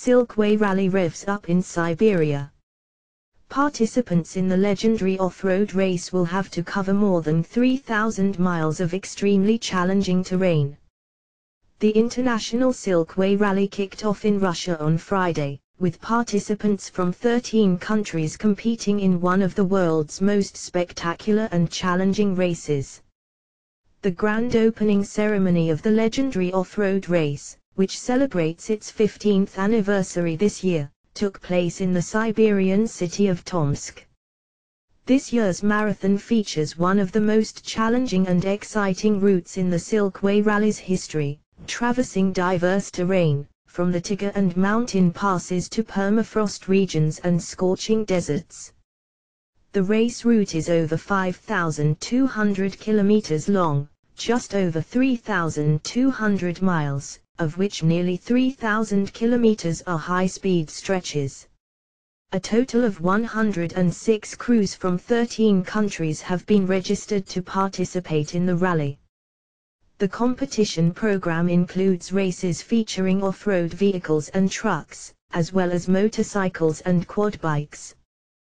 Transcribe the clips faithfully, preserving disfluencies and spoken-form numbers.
Silkway Rally revs up in Siberia. Participants in the legendary off-road race will have to cover more than three thousand miles of extremely challenging terrain. The International Silkway Rally kicked off in Russia on Friday, with participants from thirteen countries competing in one of the world's most spectacular and challenging races. The grand opening ceremony of the legendary off-road race, which celebrates its fifteenth anniversary this year, took place in the Siberian city of Tomsk. This year's marathon features one of the most challenging and exciting routes in the Silkway Rally's history, traversing diverse terrain, from the Taiga and mountain passes to permafrost regions and scorching deserts. The race route is over five thousand two hundred kilometers long, just over three thousand two hundred miles, of which nearly three thousand kilometers are high-speed stretches. A total of one hundred six crews from thirteen countries have been registered to participate in the rally. The competition program includes races featuring off-road vehicles and trucks, as well as motorcycles and quad bikes.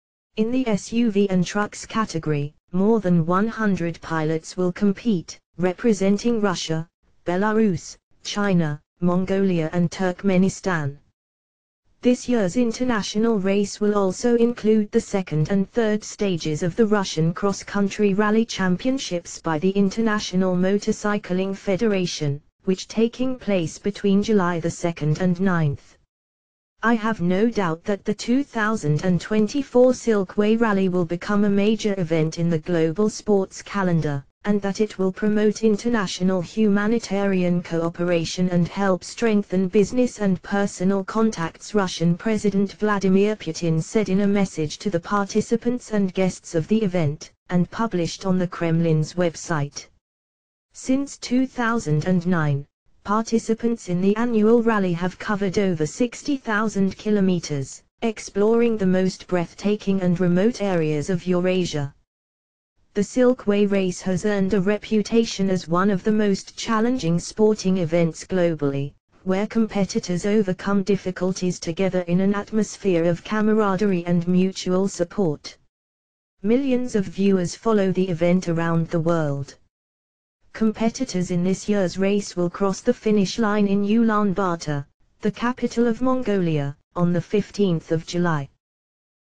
In the S U V and trucks category, more than one hundred pilots will compete, representing Russia, Belarus, China, Mongolia and Turkmenistan. This year's international race will also include the second and third stages of the Russian Cross-Country Rally Championships by the International Motorcycling Federation, which taking place between July the second and ninth. I have no doubt that the two thousand twenty-four Silkway Rally will become a major event in the global sports calendar, and that it will promote international humanitarian cooperation and help strengthen business and personal contacts, Russian President Vladimir Putin said in a message to the participants and guests of the event, and published on the Kremlin's website. Since two thousand nine, participants in the annual rally have covered over sixty thousand kilometers, exploring the most breathtaking and remote areas of Eurasia. The Silkway race has earned a reputation as one of the most challenging sporting events globally, where competitors overcome difficulties together in an atmosphere of camaraderie and mutual support. Millions of viewers follow the event around the world. Competitors in this year's race will cross the finish line in Ulaanbaatar, the capital of Mongolia, on the fifteenth of July.